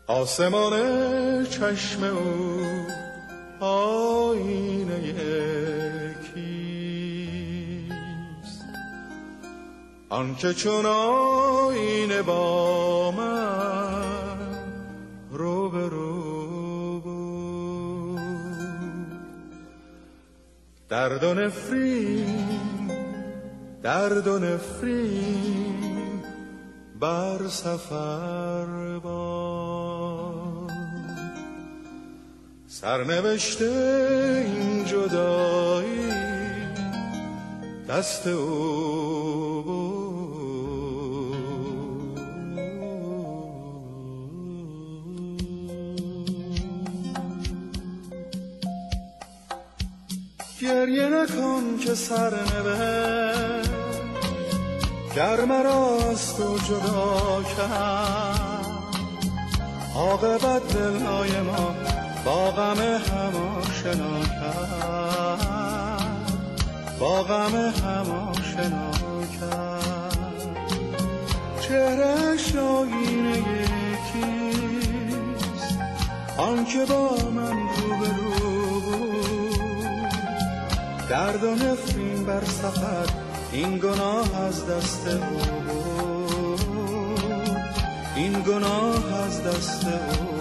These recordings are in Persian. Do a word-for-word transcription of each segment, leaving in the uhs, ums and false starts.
آسمان چشم او آینه کیست؟ آنکه چون آینه با من رو به رو بود. درد و نفرین درد و نفرین بر سفر باد. سرنوشته این جدایی دست او بود. گریه نکن که سرنوشت گر مرا از تو جدا کرد. عاقبت دلهای ما با غم هم آشنا کرد، با غم هم آشنا کرد. چهره‌اش آینه یکیست، آنکه با من روبرو بود. درد و نفرین بر سفر این گناه از دست او بود، این گناه از دست او.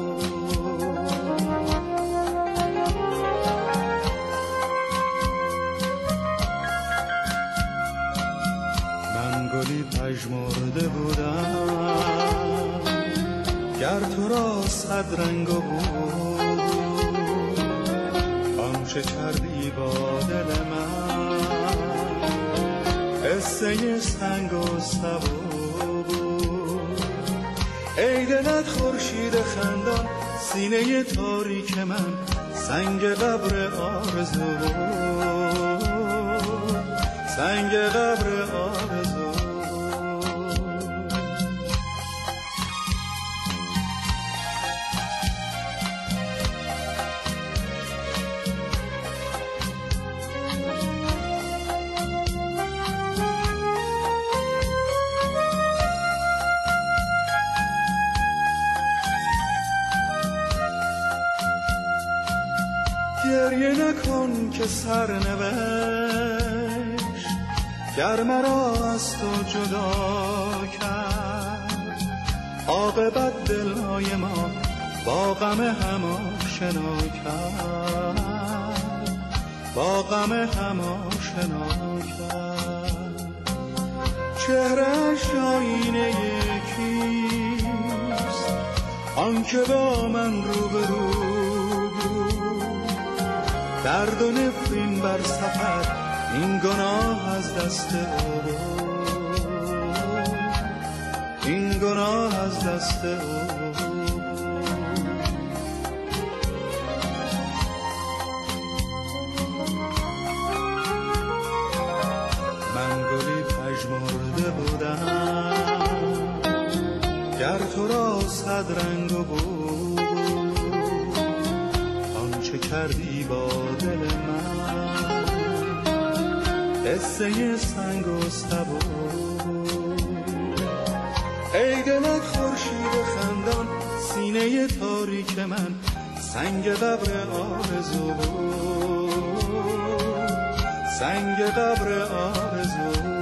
من گلی پژمرده بودم گر تو را صد رنگ بود. آنچه کردی با دل من قصه سنگ و سبو بود. ای دلت خورشید خندان، سینه تاریک من سنگ قبر آرزو بود، سنگ قبر آرزو. گریه نکن که سرنوشت گر مرا از تو جدا کرد. عاقبت دلهای ما با غم هم آشنا کرد، با غم هم آشنا کرد. چهره‌اش آینه یکیست، آنکه با من روبرو بود. درد و نفرین بر سفر این گناه از دست او بود، این گناه از دست او. من گلی پژمرده بودم گر تو را صد رنگ بود. آنچه کردی با دل من قصه سنگ و سبو. ای دلت خورشید خندان، سینه تاریک من سنگ قبر آرزو بود، سنگ قبر آرزو.